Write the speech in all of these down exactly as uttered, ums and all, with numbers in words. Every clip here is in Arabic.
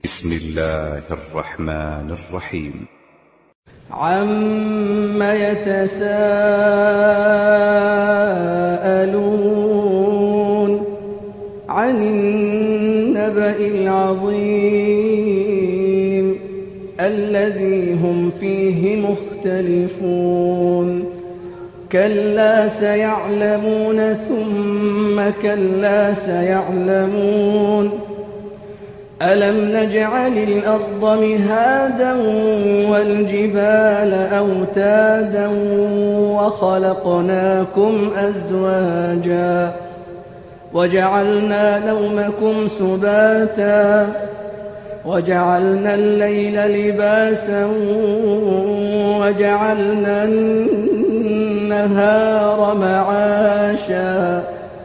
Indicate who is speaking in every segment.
Speaker 1: بسم الله الرحمن الرحيم.
Speaker 2: عَمَّ يتساءلون عن النبأ العظيم الذي هم فيه مختلفون كلا سيعلمون ثم كلا سيعلمون ألم نجعل الأرض مهادا والجبال أوتادا وخلقناكم أزواجا وجعلنا نومكم سباتا وجعلنا الليل لباسا وجعلنا النهار معاشا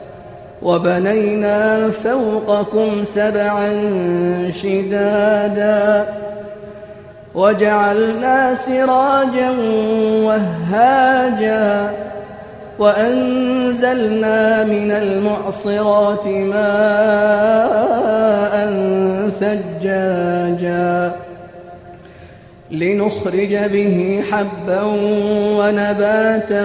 Speaker 2: وبنينا فوقكم سبعا شدادا وجعلنا سراجا وهاجا وأنزلنا من المعصرات ماء ثجاجا لنخرج به حبا ونباتا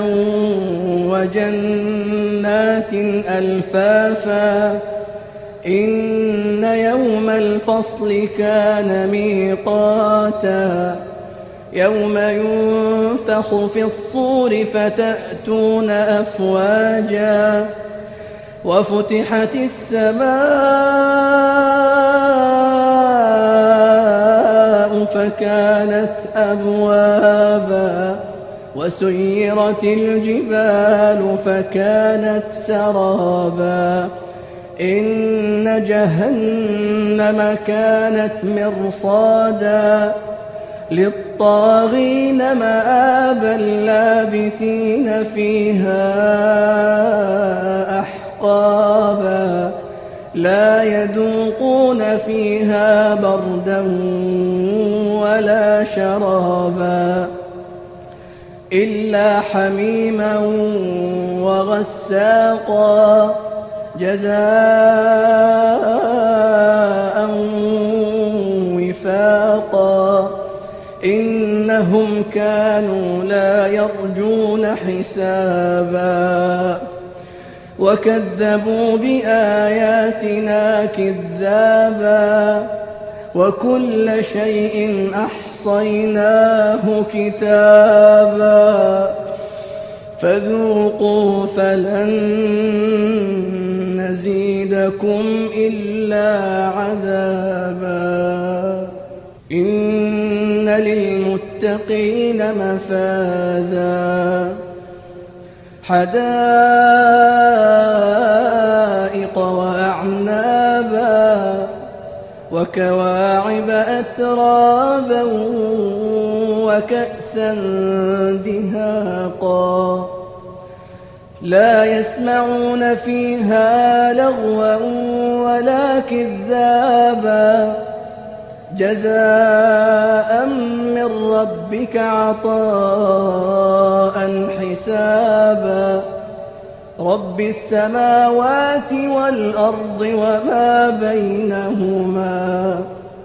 Speaker 2: وجنات ألفافا إن يوم الفصل كان ميقاتا يوم ينفخ في الصور فتأتون أفواجا وفتحت السماء فكانت أبوابا وسيرت الجبال فكانت سرابا إن جهنم كانت مرصادا للطاغين مآبا لابثين فيها أحقابا لا يذوقون فيها بردا ولا شرابا إلا حميما وغساقا جزاء وفاقا إنهم كانوا لا يرجون حسابا وكذبوا بآياتنا كذابا وكل شيء أحصيناه كتابا فذوقوا فلن نزيدكم إلا عذابا إن للمتقين مفازا حدائق وأعنابا وكواعب أترابا وكأسا دهاقا لا يسمعون فيها لغوا ولا كذابا جزاء من ربك عطاء حسابا رب السماوات والأرض وما بينهما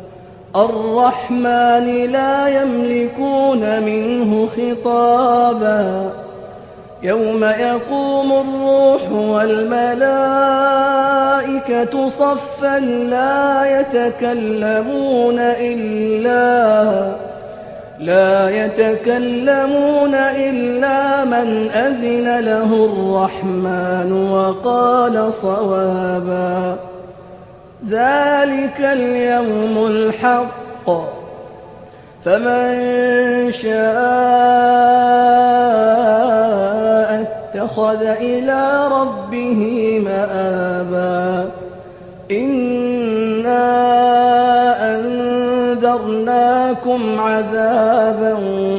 Speaker 2: الرحمن لا يملكون منه خطابا يوم يقوم الروح والملائكة صفا لا يتكلمون إلا لا يتكلمون إلا من أذن له الرحمن وقال صوابا ذلك اليوم الحق فمن شاء اتخذ إلى ربه مآبا إنا أنذرناكم عذابا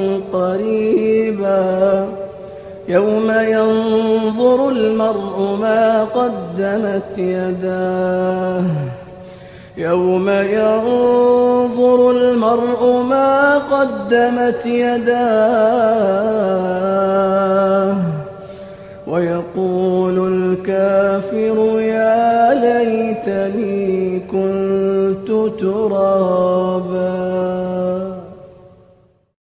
Speaker 2: قريبا يوم ينظر المرء ما قدمت يداه يوم ينظر المرء ما قدمت يداه ويقول الكافر يا ليتني كنت ترابا.